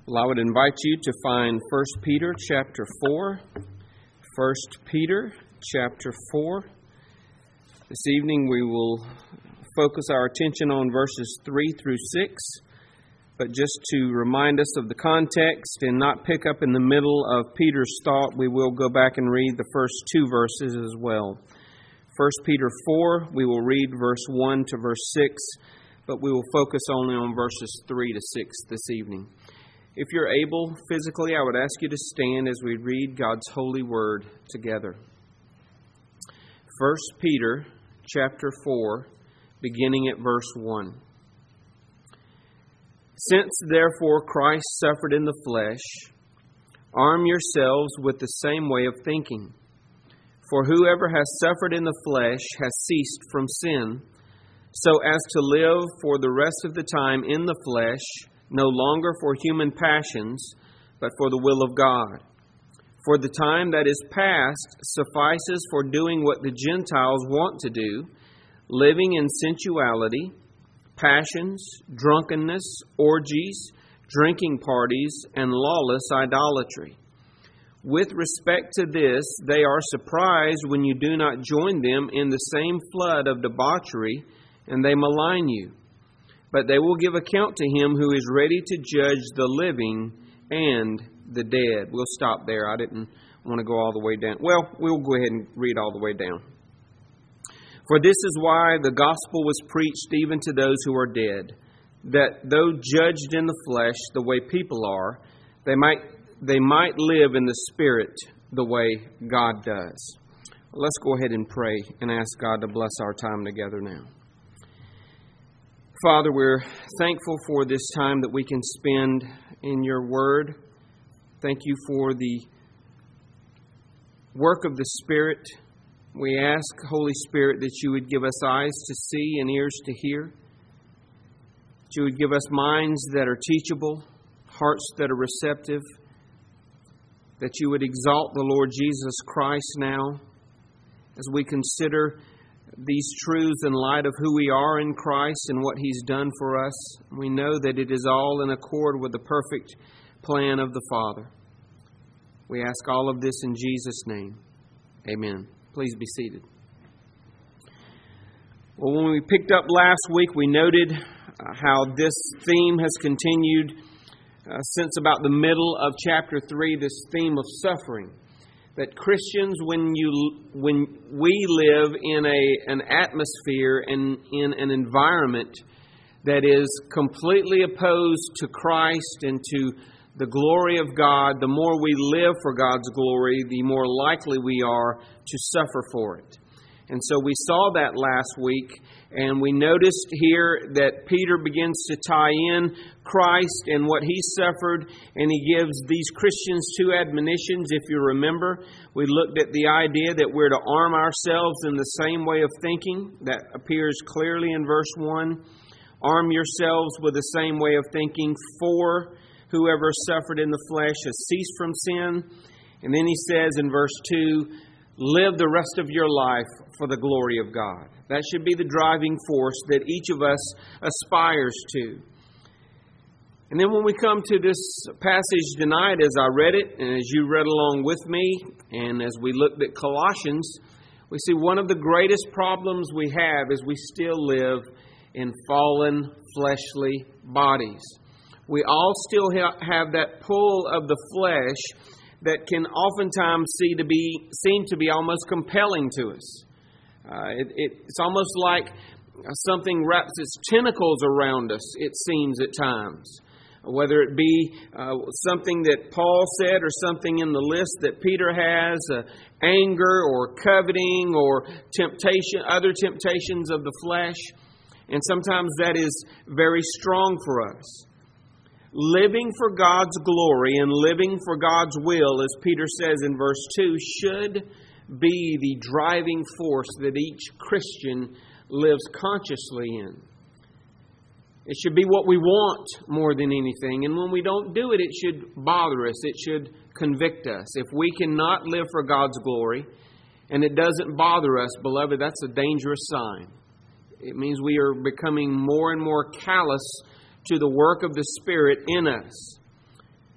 Well, I would invite you to find 1 Peter chapter 4. 1 Peter chapter 4. This evening we will focus our attention on verses 3 through 6. But just to remind us of the context and not pick up in the middle of Peter's thought, we will go back and read the first two verses as well. 1 Peter 4, we will read verse 1 to verse 6, but we will focus only on verses 3 to 6 this evening. If you're able physically, I would ask you to stand as we read God's holy word together. 1 Peter chapter 4, beginning at verse 1. Since therefore Christ suffered in the flesh, arm yourselves with the same way of thinking. For whoever has suffered in the flesh has ceased from sin, so as to live for the rest of the time in the flesh, no longer for human passions, but for the will of God. For the time that is past suffices for doing what the Gentiles want to do, living in sensuality, passions, drunkenness, orgies, drinking parties, and lawless idolatry. With respect to this, they are surprised when you do not join them in the same flood of debauchery, and they malign you. But they will give account to him who is ready to judge the living and the dead. We'll stop there. I didn't want to go all the way down. Well, we'll go ahead and read all the way down. For this is why the gospel was preached even to those who are dead, that though judged in the flesh the way people are, they might live in the spirit the way God does. Let's go ahead and pray and ask God to bless our time together now. Father, we're thankful for this time that we can spend in your word. Thank you for the work of the Spirit. We ask, Holy Spirit, that you would give us eyes to see and ears to hear. That you would give us minds that are teachable, hearts that are receptive. That you would exalt the Lord Jesus Christ now as we consider these truths in light of who we are in Christ and what He's done for us. We know that it is all in accord with the perfect plan of the Father. We ask all of this in Jesus' name. Amen. Please be seated. Well, when we picked up last week, we noted how this theme has continued since about the middle of chapter 3, this theme of suffering. That Christians, when we live in an atmosphere and in an environment that is completely opposed to Christ and to the glory of God, the more we live for God's glory, the more likely we are to suffer for it. And so we saw that last week, and we noticed here that Peter begins to tie in Christ and what He suffered, and he gives these Christians two admonitions. If you remember, we looked at the idea that we're to arm ourselves in the same way of thinking. That appears clearly in verse 1. Arm yourselves with the same way of thinking, for whoever suffered in the flesh has ceased from sin. And then he says in verse 2, live the rest of your life for the glory of God. That should be the driving force that each of us aspires to. And then when we come to this passage tonight, as I read it, and as you read along with me, and as we looked at Colossians, we see one of the greatest problems we have is we still live in fallen fleshly bodies. We all still have that pull of the flesh that can oftentimes seem to be almost compelling to us. It's almost like something wraps its tentacles around us, it seems at times. Whether it be something that Paul said or something in the list that Peter has, anger or coveting or temptation, other temptations of the flesh. And sometimes that is very strong for us. Living for God's glory and living for God's will, as Peter says in verse 2, should be the driving force that each Christian lives consciously in. It should be what we want more than anything. And when we don't do it, it should bother us. It should convict us. If we cannot live for God's glory and it doesn't bother us, beloved, that's a dangerous sign. It means we are becoming more and more callous to the work of the Spirit in us.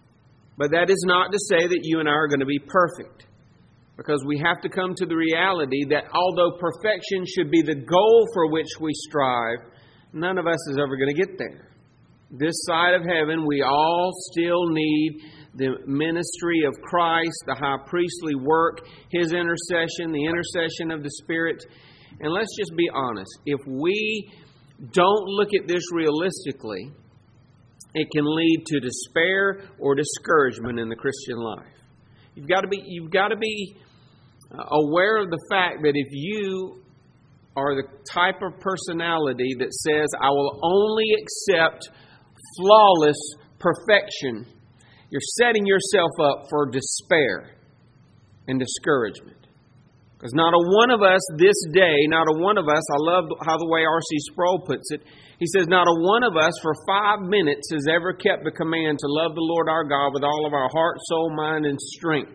But that is not to say that you and I are going to be perfect. Because we have to come to the reality that although perfection should be the goal for which we strive, none of us is ever going to get there. This side of heaven, we all still need the ministry of Christ, the high priestly work, His intercession, the intercession of the Spirit. And let's just be honest. If we don't look at this realistically, it can lead to despair or discouragement in the Christian life. You've got to be aware of the fact that if you are the type of personality that says, I will only accept flawless perfection, you're setting yourself up for despair and discouragement. Because not a one of us this day, not a one of us, I love how the way R.C. Sproul puts it, he says, not a one of us for 5 minutes has ever kept the command to love the Lord our God with all of our heart, soul, mind, and strength.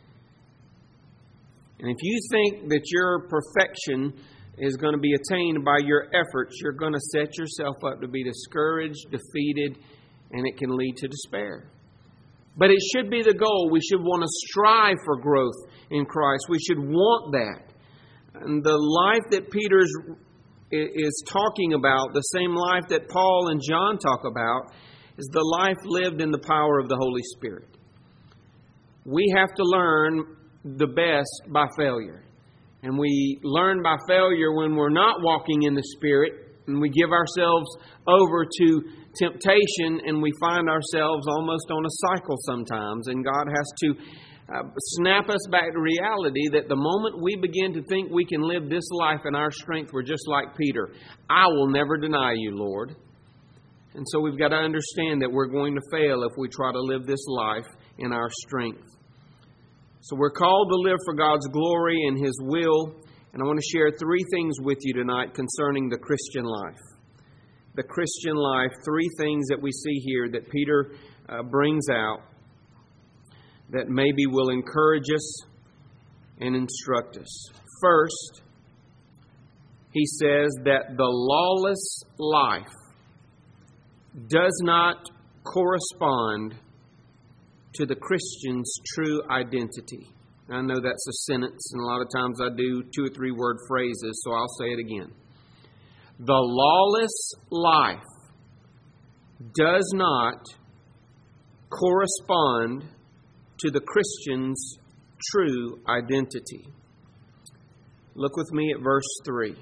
And if you think that your perfection is going to be attained by your efforts, you're going to set yourself up to be discouraged, defeated, and it can lead to despair. But it should be the goal. We should want to strive for growth in Christ. We should want that. And the life that Peter is talking about, the same life that Paul and John talk about, is the life lived in the power of the Holy Spirit. We have to learn the best by failure. And we learn by failure when we're not walking in the Spirit and we give ourselves over to temptation and we find ourselves almost on a cycle sometimes. And God has to snap us back to reality that the moment we begin to think we can live this life in our strength, we're just like Peter. I will never deny you, Lord. And so we've got to understand that we're going to fail if we try to live this life in our strength. So we're called to live for God's glory and His will. And I want to share 3 things with you tonight concerning the Christian life. The Christian life, 3 things that we see here that Peter brings out that maybe will encourage us and instruct us. First, he says that the lawless life does not correspond to the Christian's true identity. I know that's a sentence, and a lot of times I do 2 or 3 word phrases, so I'll say it again. The lawless life does not correspond to the Christian's true identity. Look with me at verse 3.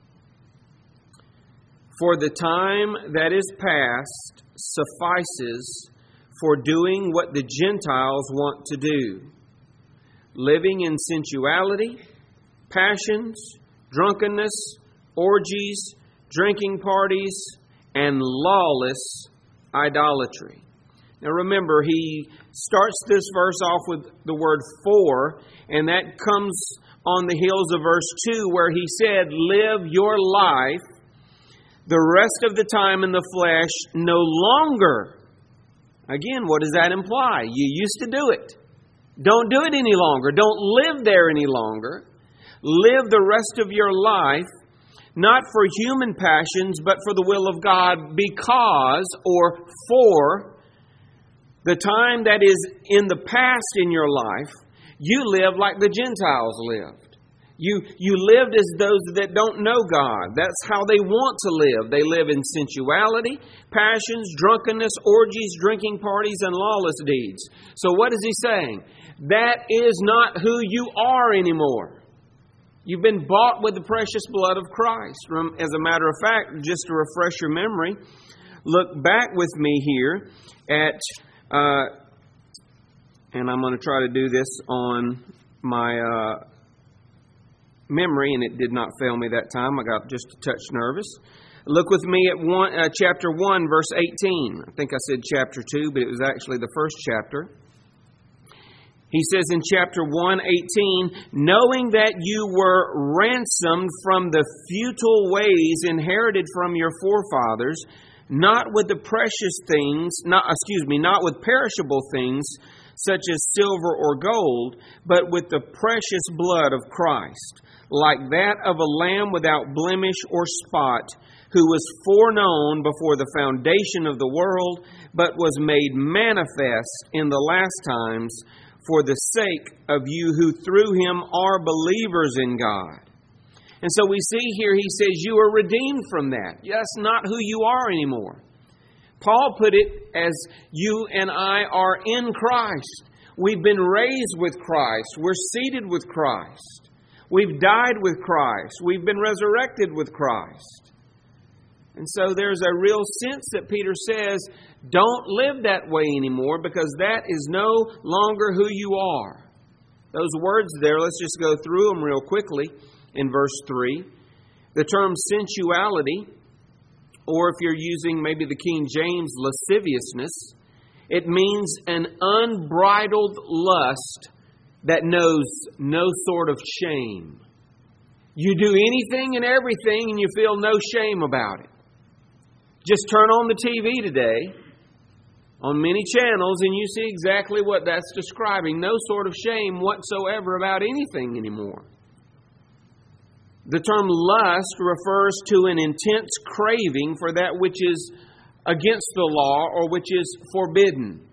For the time that is past suffices for doing what the Gentiles want to do, living in sensuality, passions, drunkenness, orgies, drinking parties, and lawless idolatry. Now remember, he starts this verse off with the word for, and that comes on the heels of verse 2 where he said, live your life the rest of the time in the flesh no longer. Again, what does that imply? You used to do it. Don't do it any longer. Don't live there any longer. Live the rest of your life not for human passions, but for the will of God, because or for the time that is in the past in your life, you live like the Gentiles lived. You lived as those that don't know God. That's how they want to live. They live in sensuality, passions, drunkenness, orgies, drinking parties, and lawless deeds. So what is he saying? That is not who you are anymore. You've been bought with the precious blood of Christ. As a matter of fact, just to refresh your memory, look back with me here at, and I'm going to try to do this on my memory, and it did not fail me that time. I got just a touch nervous. Look with me at chapter 1, verse 18. I think I said chapter 2, but it was actually the first chapter. He says in chapter 1:18, knowing that you were ransomed from the futile ways inherited from your forefathers, not with the precious things, not with perishable things, such as silver or gold, but with the precious blood of Christ, like that of a lamb without blemish or spot, who was foreknown before the foundation of the world, but was made manifest in the last times for the sake of you who through him are believers in God. And so we see here, he says, you are redeemed from that. That's not who you are anymore. Paul put it as you and I are in Christ. We've been raised with Christ. We're seated with Christ. We've died with Christ. We've been resurrected with Christ. And so there's a real sense that Peter says, don't live that way anymore, because that is no longer who you are. Those words there, let's just go through them real quickly in verse 3. The term sensuality, or if you're using maybe the King James, lasciviousness, it means an unbridled lust that knows no sort of shame. You do anything and everything and you feel no shame about it. Just turn on the TV today on many channels and you see exactly what that's describing. No sort of shame whatsoever about anything anymore. The term lust refers to an intense craving for that which is against the law or which is forbidden.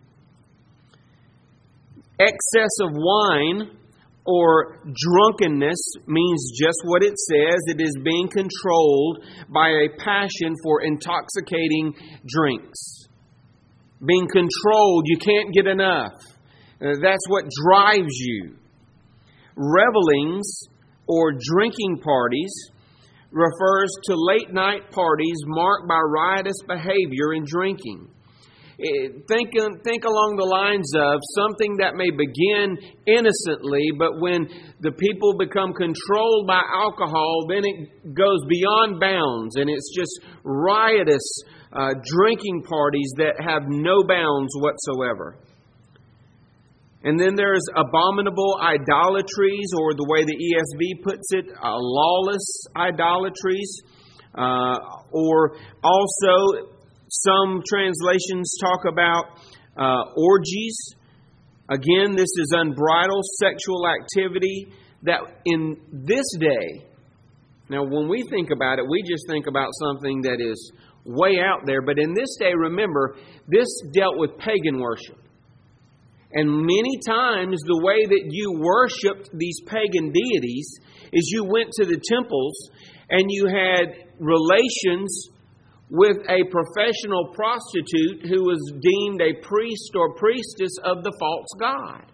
Excess of wine or drunkenness means just what it says. It is being controlled by a passion for intoxicating drinks. Being controlled, you can't get enough. That's what drives you. Revelings or drinking parties refers to late night parties marked by riotous behavior and drinking. Think along the lines of something that may begin innocently, but when the people become controlled by alcohol, then it goes beyond bounds, and it's just riotous drinking parties that have no bounds whatsoever. And then there's abominable idolatries, or the way the ESV puts it, lawless idolatries, or also some translations talk about orgies. Again, this is unbridled sexual activity that in this day, now when we think about it, we just think about something that is way out there. But in this day, remember, this dealt with pagan worship. And many times the way that you worshiped these pagan deities is you went to the temples and you had relations with a professional prostitute who was deemed a priest or priestess of the false god.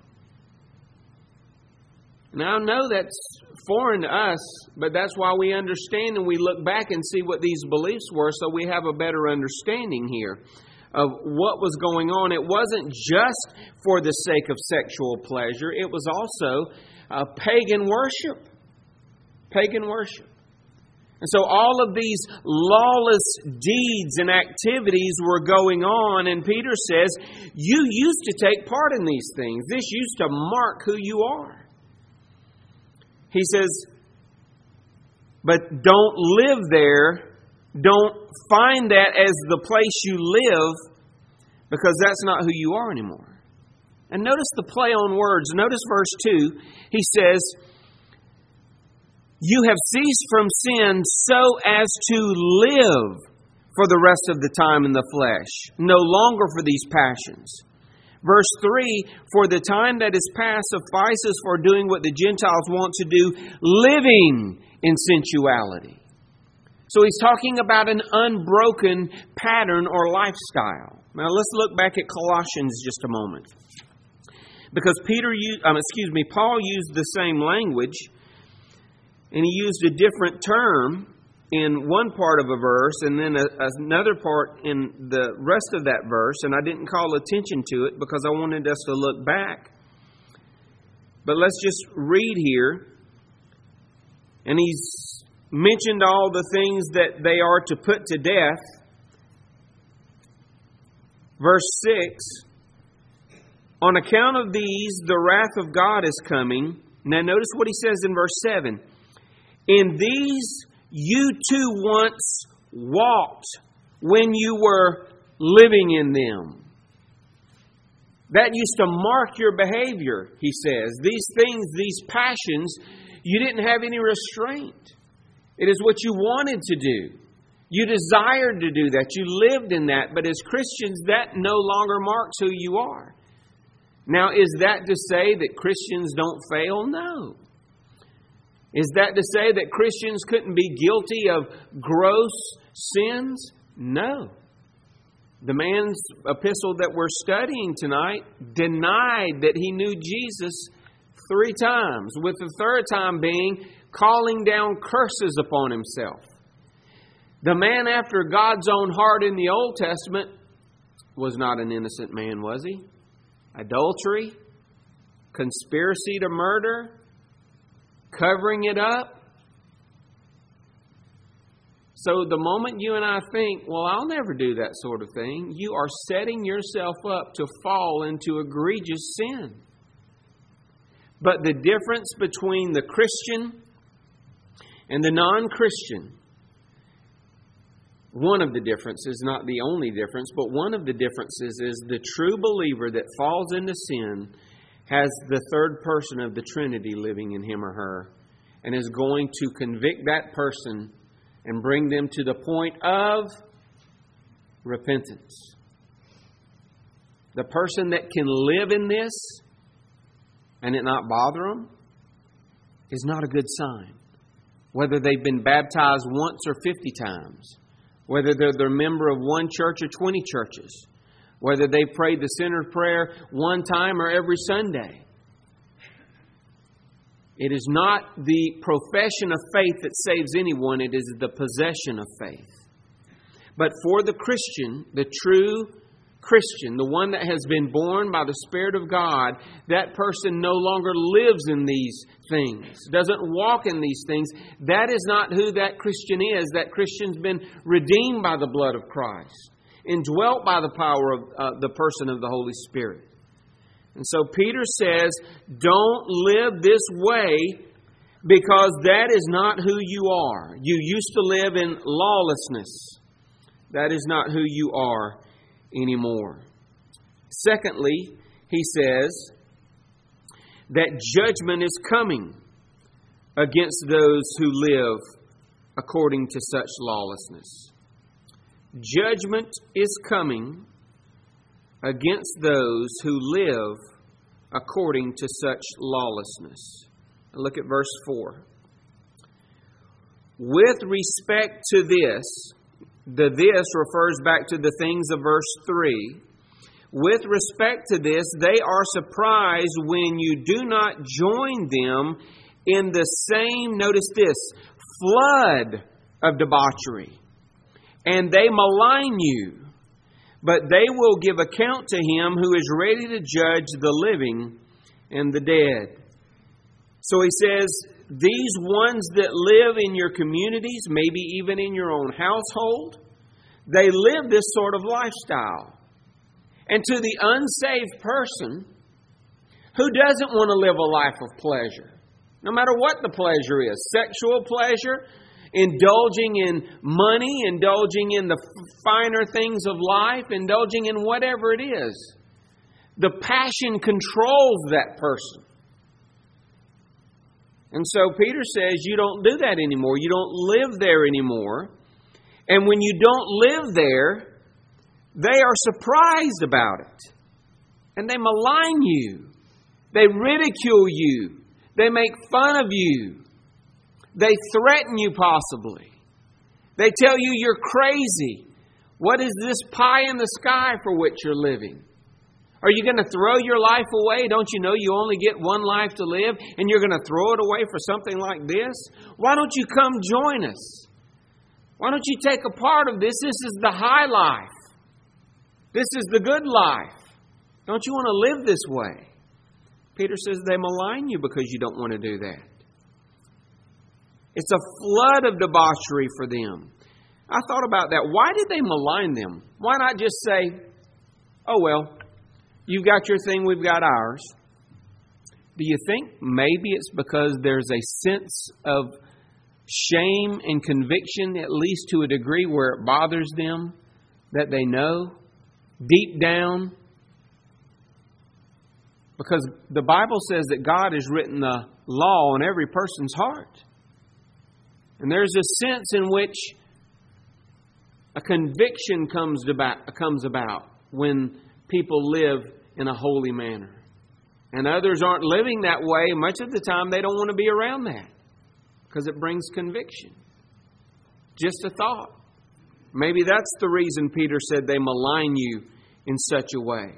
Now, I know that's foreign to us, but that's why we understand and we look back and see what these beliefs were, so we have a better understanding here of what was going on. It wasn't just for the sake of sexual pleasure. It was also pagan worship. Pagan worship. And so all of these lawless deeds and activities were going on. And Peter says, you used to take part in these things. This used to mark who you are. He says, but don't live there. Don't find that as the place you live, because that's not who you are anymore. And notice the play on words. Notice verse 2. He says, you have ceased from sin so as to live for the rest of the time in the flesh, no longer for these passions. Verse 3, for the time that is past suffices for doing what the Gentiles want to do, living in sensuality. So he's talking about an unbroken pattern or lifestyle. Now let's look back at Colossians just a moment. Because Paul used the same language, and he used a different term in one part of a verse and then another part in the rest of that verse. And I didn't call attention to it because I wanted us to look back. But let's just read here. And he's mentioned all the things that they are to put to death. Verse 6. On account of these, the wrath of God is coming. Now notice what he says in verse 7. In these you too once walked when you were living in them. That used to mark your behavior, he says. These things, these passions, you didn't have any restraint. It is what you wanted to do. You desired to do that. You lived in that. But as Christians, that no longer marks who you are. Now, is that to say that Christians don't fail? No. Is that to say that Christians couldn't be guilty of gross sins? No. The man's epistle that we're studying tonight denied that he knew Jesus 3 times, with the third time being calling down curses upon himself. The man after God's own heart in the Old Testament was not an innocent man, was he? Adultery, conspiracy to murder, covering it up. So the moment you and I think, well, I'll never do that sort of thing, you are setting yourself up to fall into egregious sin. But the difference between the Christian and the non-Christian, one of the differences, not the only difference, but one of the differences is the true believer that falls into sin has the third person of the Trinity living in him or her and is going to convict that person and bring them to the point of repentance. The person that can live in this and it not bother them is not a good sign. Whether they've been baptized once or 50 times. Whether they're a member of one church or 20 churches. Whether they prayed the sinner's prayer one time or every Sunday. It is not the profession of faith that saves anyone. It is the possession of faith. But for the Christian, the true Christian, the one that has been born by the Spirit of God, that person no longer lives in these things, doesn't walk in these things. That is not who that Christian is. That Christian's been redeemed by the blood of Christ, indwelt by the power of the person of the Holy Spirit. And so Peter says, don't live this way because that is not who you are. You used to live in lawlessness. That is not who you are anymore. Secondly, he says that judgment is coming against those who live according to such lawlessness. Judgment is coming against those who live according to such lawlessness. Look at verse 4. With respect to this, the this refers back to the things of verse 3. With respect to this, they are surprised when you do not join them in the same, notice this, flood of debauchery. And they malign you. But they will give account to him who is ready to judge the living and the dead. So he says, these ones that live in your communities, maybe even in your own household, they live this sort of lifestyle. And to the unsaved person who doesn't want to live a life of pleasure, no matter what the pleasure is, sexual pleasure, indulging in money, indulging in the finer things of life, indulging in whatever it is. The passion controls that person. And so Peter says you don't do that anymore. You don't live there anymore. And when you don't live there, they are surprised about it. And they malign you. They ridicule you. They make fun of you. They threaten you possibly. They tell you you're crazy. What is this pie in the sky for which you're living? Are you going to throw your life away? Don't you know you only get one life to live and you're going to throw it away for something like this? Why don't you come join us? Why don't you take a part of this? This is the high life. This is the good life. Don't you want to live this way? Peter says they malign you because you don't want to do that. It's a flood of debauchery for them. I thought about that. Why did they malign them? Why not just say, oh, well, you've got your thing, we've got ours. Do you think maybe it's because there's a sense of shame and conviction, at least to a degree where it bothers them, that they know deep down Because the Bible says that God has written the law on every person's heart. And there's a sense in which a conviction comes about when people live in a holy manner. And others aren't living that way. Much of the time they don't want to be around that because it brings conviction. Just a thought. Maybe that's the reason Peter said they malign you in such a way.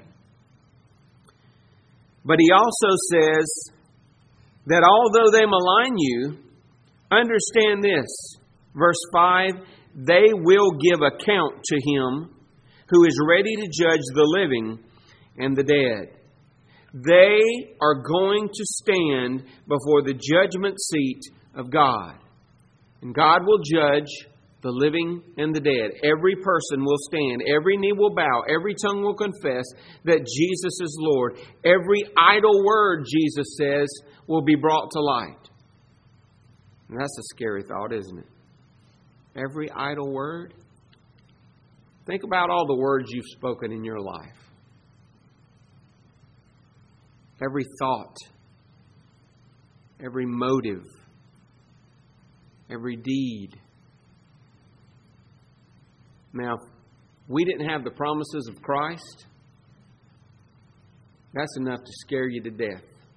But he also says that although they malign you, understand this. Verse 5, they will give account to Him who is ready to judge the living and the dead. They are going to stand before the judgment seat of God. And God will judge the living and the dead. Every person will stand. Every knee will bow. Every tongue will confess that Jesus is Lord. Every idle word, Jesus says, will be brought to light. And that's a scary thought, isn't it? Every idle word. Think about all the words you've spoken in your life. Every thought. Every motive. Every deed. Now, if we didn't have the promises of Christ, that's enough to scare you to death.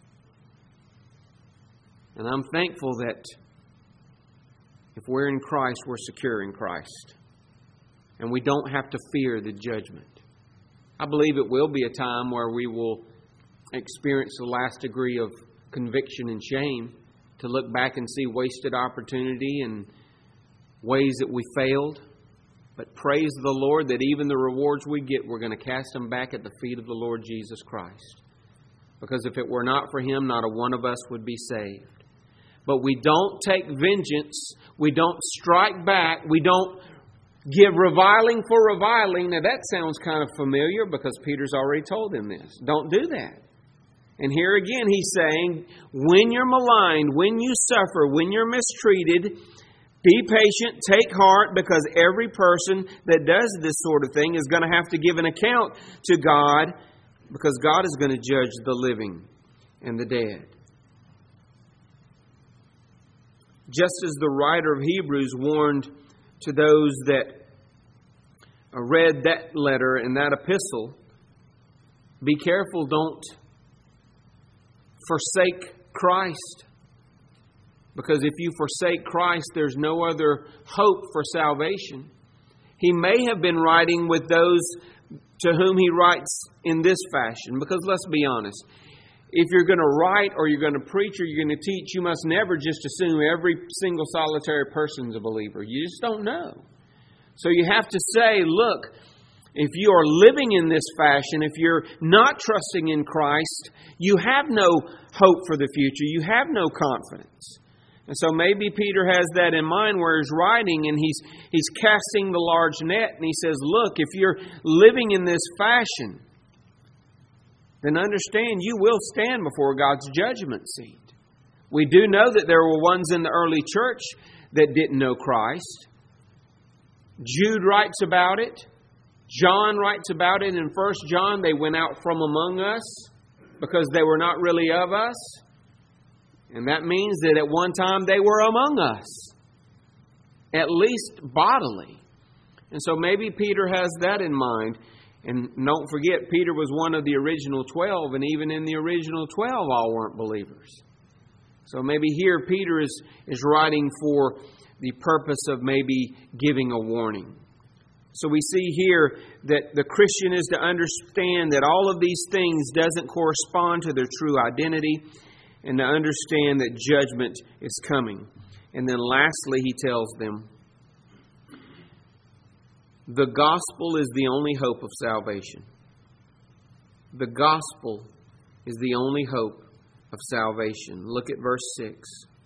And I'm thankful that if we're in Christ, we're secure in Christ. And we don't have to fear the judgment. I believe it will be a time where we will experience the last degree of conviction and shame, to look back and see wasted opportunity and ways that we failed. But praise the Lord that even the rewards we get, we're going to cast them back at the feet of the Lord Jesus Christ. Because if it were not for Him, not a one of us would be saved. But we don't take vengeance. We don't strike back. We don't give reviling for reviling. Now that sounds kind of familiar because Peter's already told them this. Don't do that. And here again he's saying, when you're maligned, when you suffer, when you're mistreated, be patient, take heart, because every person that does this sort of thing is going to have to give an account to God, because God is going to judge the living and the dead. Just as the writer of Hebrews warned to those that read that letter and that epistle, be careful, don't forsake Christ. Because if you forsake Christ, there's no other hope for salvation. He may have been writing with those to whom he writes in this fashion. Because let's be honest, if you're going to write or you're going to preach or you're going to teach, you must never just assume every single solitary person's a believer. You just don't know. So you have to say, look, if you are living in this fashion, if you're not trusting in Christ, you have no hope for the future. You have no confidence. And so maybe Peter has that in mind where he's writing and he's casting the large net and he says, look, if you're living in this fashion, then understand you will stand before God's judgment seat. We do know that there were ones in the early church that didn't know Christ. Jude writes about it. John writes about it in 1 John. They went out from among us because they were not really of us. And that means that at one time they were among us, at least bodily. And so maybe Peter has that in mind. And don't forget, Peter was one of the original 12, and even in the original 12, all weren't believers. So maybe here Peter is writing for the purpose of maybe giving a warning. So we see here that the Christian is to understand that all of these things doesn't correspond to their true identity, and to understand that judgment is coming. And then lastly, he tells them, the gospel is the only hope of salvation. The gospel is the only hope of salvation. Look at verse 6.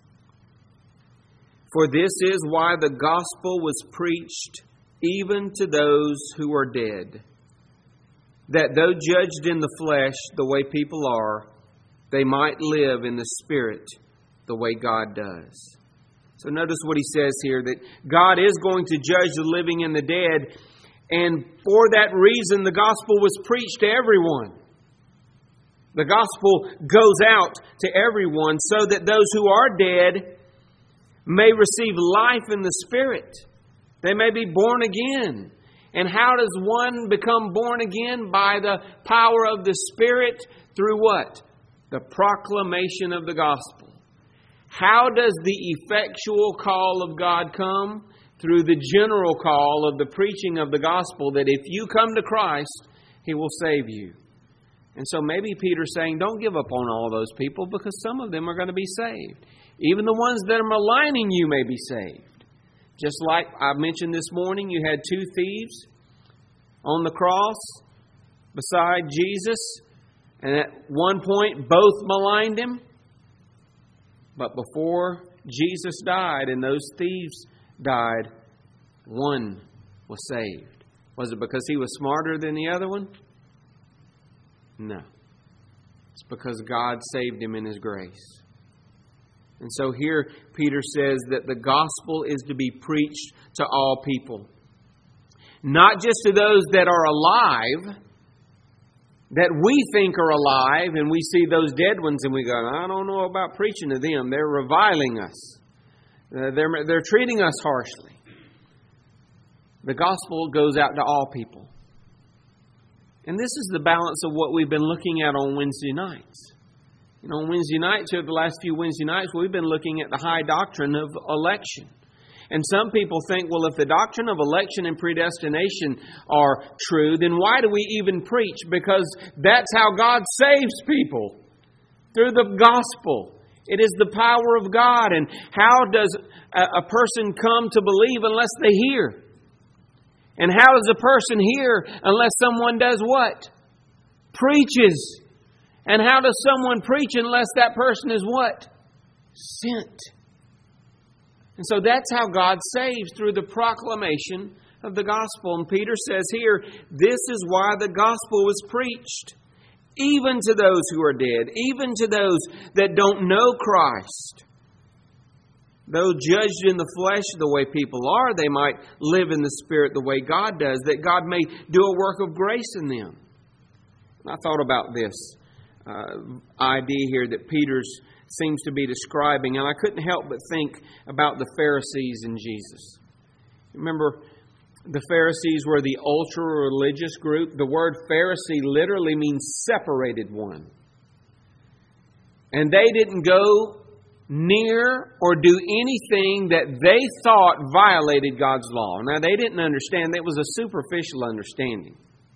For this is why the gospel was preached even to those who are dead, that though judged in the flesh the way people are, they might live in the Spirit the way God does. So notice what he says here, that God is going to judge the living and the dead. And for that reason, the gospel was preached to everyone. The gospel goes out to everyone so that those who are dead may receive life in the Spirit. They may be born again. And how does one become born again? By the power of the Spirit through what? The proclamation of the gospel. How does the effectual call of God come? Through the general call of the preaching of the gospel, that if you come to Christ, He will save you. And so maybe Peter's saying, don't give up on all those people, because some of them are going to be saved. Even the ones that are maligning you may be saved. Just like I mentioned this morning, you had two thieves on the cross beside Jesus. And at one point, both maligned Him. But before Jesus died and those thieves died, one was saved. Was it because he was smarter than the other one? No. It's because God saved him in His grace. And so here Peter says that the gospel is to be preached to all people. Not just to those that are alive, that we think are alive, and we see those dead ones and we go, I don't know about preaching to them. They're reviling us. They're treating us harshly. The gospel goes out to all people. And this is the balance of what we've been looking at on Wednesday nights. On Wednesday nights, here the last few Wednesday nights, we've been looking at the high doctrine of election. And some people think, well, if the doctrine of election and predestination are true, then why do we even preach? Because that's how God saves people, through the gospel. It is the power of God. And how does a person come to believe unless they hear? And how does a person hear unless someone does what? Preaches. And how does someone preach unless that person is what? Sent. And so that's how God saves, through the proclamation of the gospel. And Peter says here, this is why the gospel was preached, even to those who are dead, even to those that don't know Christ. Though judged in the flesh the way people are, they might live in the Spirit the way God does, that God may do a work of grace in them. And I thought about this idea here that Peter seems to be describing, and I couldn't help but think about the Pharisees and Jesus. Remember, the Pharisees were the ultra-religious group. The word Pharisee literally means separated one. And they didn't go near or do anything that they thought violated God's law. Now, they didn't understand. That was a superficial understanding.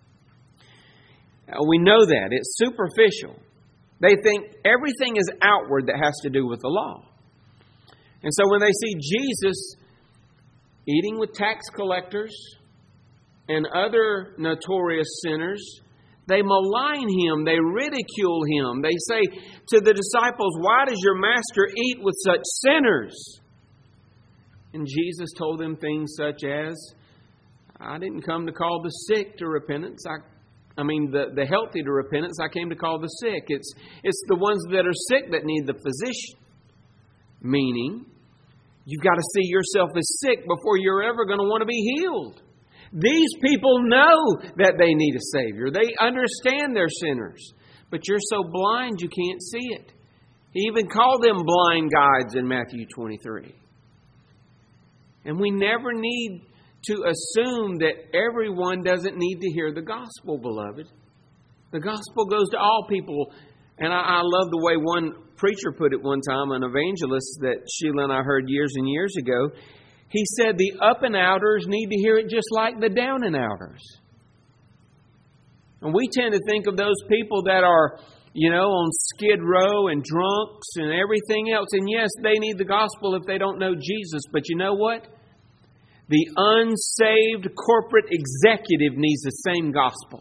We know that. It's superficial. They think everything is outward that has to do with the law. And so when they see Jesus eating with tax collectors and other notorious sinners, they malign Him. They ridicule Him. They say to the disciples, why does your master eat with such sinners? And Jesus told them things such as, I didn't come to call the sick to repentance. I mean the healthy to repentance. I came to call the sick. It's the ones that are sick that need the physician. Meaning, you've got to see yourself as sick before you're ever going to want to be healed. These people know that they need a Savior. They understand they're sinners. But you're so blind you can't see it. He even called them blind guides in Matthew 23. And we never need to assume that everyone doesn't need to hear the gospel, beloved. The gospel goes to all people. And I love the way one preacher put it one time, an evangelist that Sheila and I heard years and years ago. He said the up and outers need to hear it just like the down and outers. And we tend to think of those people that are, on Skid Row and drunks and everything else. And yes, they need the gospel if they don't know Jesus. But you know what? The unsaved corporate executive needs the same gospel.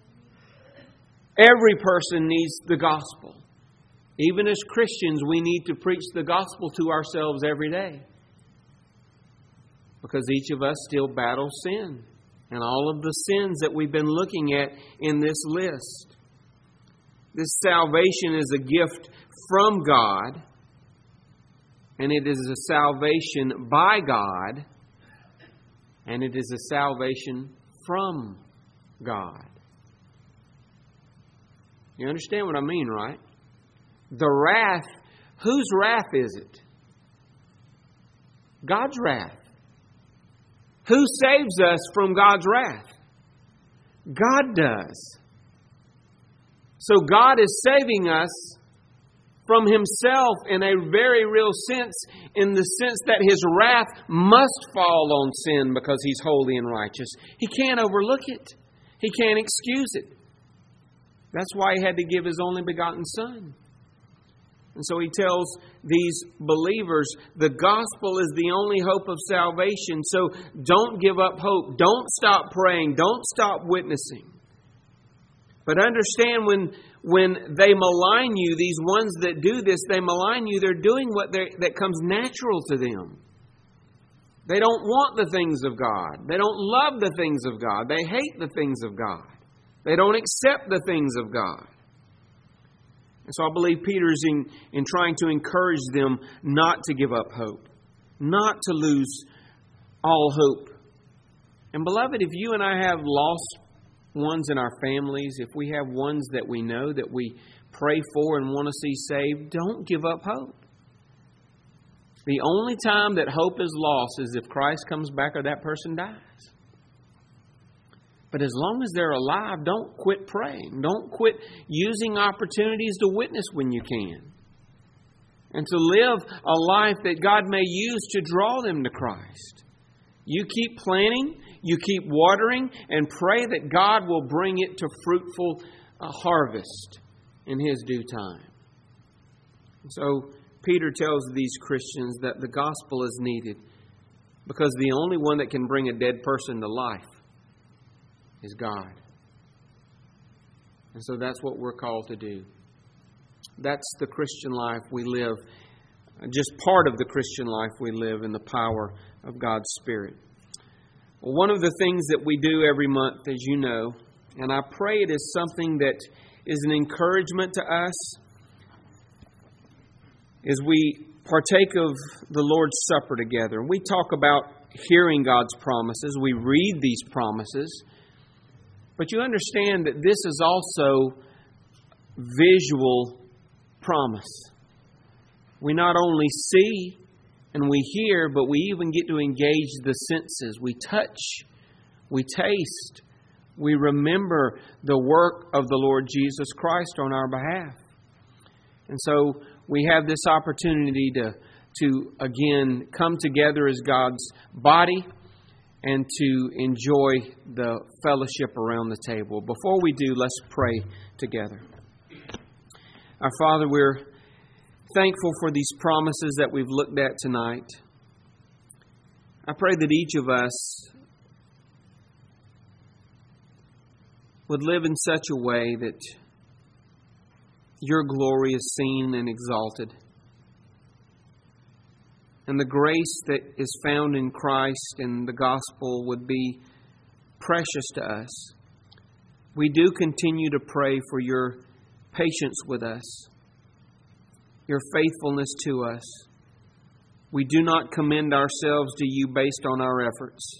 Every person needs the gospel. Even as Christians, we need to preach the gospel to ourselves every day. Because each of us still battles sin. And all of the sins that we've been looking at in this list. This salvation is a gift from God. And it is a salvation by God. And it is a salvation from God. You understand what I mean, right? The wrath, whose wrath is it? God's wrath. Who saves us from God's wrath? God does. So God is saving us from Himself in a very real sense, in the sense that His wrath must fall on sin because He's holy and righteous. He can't overlook it. He can't excuse it. That's why He had to give His only begotten Son. And so He tells these believers, the gospel is the only hope of salvation. So don't give up hope. Don't stop praying. Don't stop witnessing. But understand, when they malign you, these ones that do this, they malign you, they're doing that comes natural to them. They don't want the things of God. They don't love the things of God. They hate the things of God. They don't accept the things of God. And so I believe Peter's in trying to encourage them not to give up hope, not to lose all hope. And beloved, if you and I have lost ones in our families, if we have ones that we know that we pray for and want to see saved, don't give up hope. The only time that hope is lost is if Christ comes back or that person dies. But as long as they're alive, don't quit praying. Don't quit using opportunities to witness when you can. And to live a life that God may use to draw them to Christ. You keep planting, you keep watering, and pray that God will bring it to fruitful harvest in His due time. And so Peter tells these Christians that the gospel is needed because the only one that can bring a dead person to life is God. And so that's what we're called to do. That's the Christian life we live. Just part of the Christian life we live in the power of God's Spirit. Well, one of the things that we do every month, as you know, and I pray it is something that is an encouragement to us, is we partake of the Lord's Supper together. And we talk about hearing God's promises. We read these promises. But you understand that this is also visual promise. We not only see and we hear, but we even get to engage the senses. We touch, we taste, we remember the work of the Lord Jesus Christ on our behalf. And so we have this opportunity to again come together as God's body and to enjoy the fellowship around the table. Before we do, let's pray together. Our Father, we're thankful for these promises that we've looked at tonight. I pray that each of us would live in such a way that Your glory is seen and exalted. And the grace that is found in Christ and the gospel would be precious to us. We do continue to pray for Your patience with us, Your faithfulness to us. We do not commend ourselves to You based on our efforts.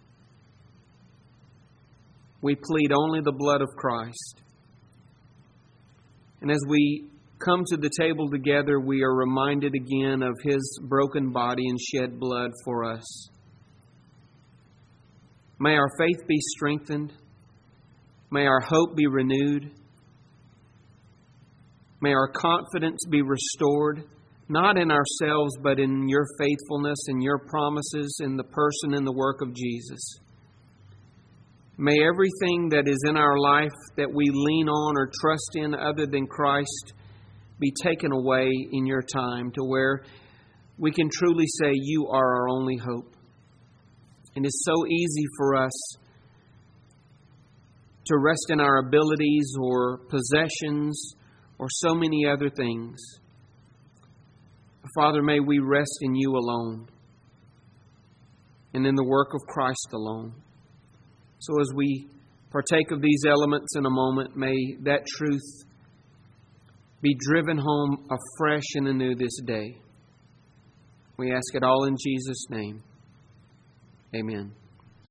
We plead only the blood of Christ. And as we come to the table together, we are reminded again of His broken body and shed blood for us. May our faith be strengthened. May our hope be renewed. May our confidence be restored, not in ourselves, but in Your faithfulness and Your promises in the person and the work of Jesus. May everything that is in our life that we lean on or trust in other than Christ be taken away in Your time to where we can truly say You are our only hope. And it's so easy for us to rest in our abilities or possessions or so many other things. Father, may we rest in You alone and in the work of Christ alone. So as we partake of these elements in a moment, may that truth be driven home afresh and anew this day. We ask it all in Jesus' name. Amen.